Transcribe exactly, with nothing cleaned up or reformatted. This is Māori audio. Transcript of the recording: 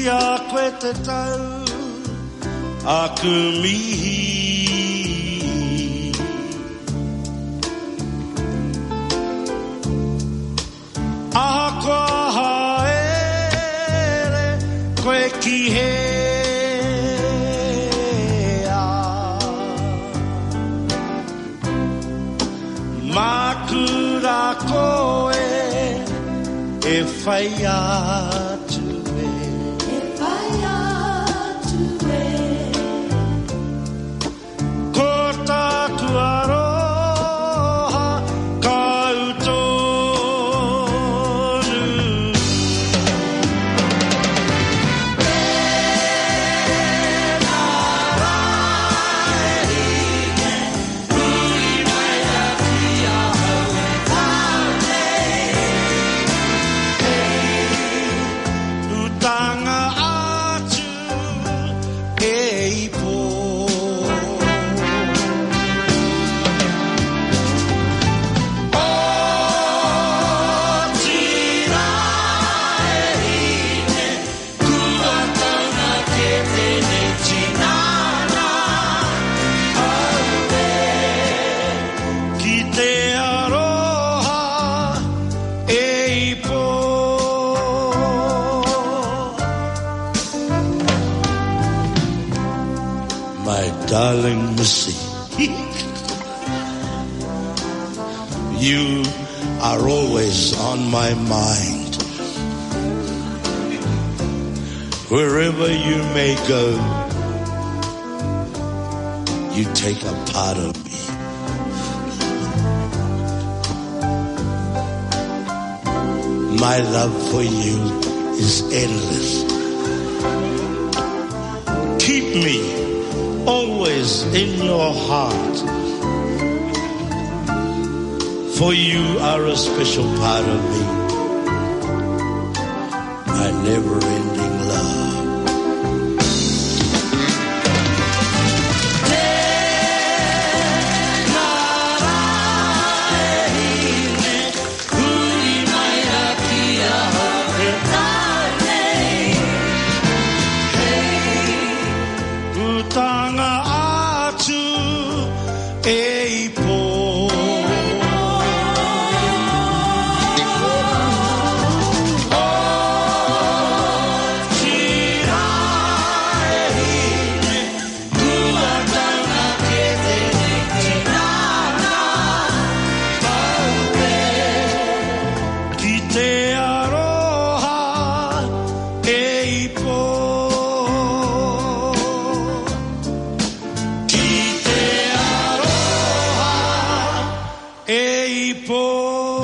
ia koe te tau aku mihi. Aha koa haere koe ki hea. Makura koe e whai atu e. E whai atu e. Ko tāku aroha kautonu. Pēnā rai hine, hui mai a kia hau e tānei. Utanga atu e ipo. O tira e hine, kua tauna ke tene tinana. Aue, ki te aroha e ipo. My darling Missy, you are always on my mind. Wherever you may go, you take a part of me. My love for you is endless. Keep me always in your heart, for you are a special part of me. My never-ending love. Tēnā rai hine, hui mai a kia hau e tānei. Utanga atu e ipo. O tira e hine, kua tauna ke tene tinana. Aue, ki te aroha e ipo. Ki te aroha e ipo.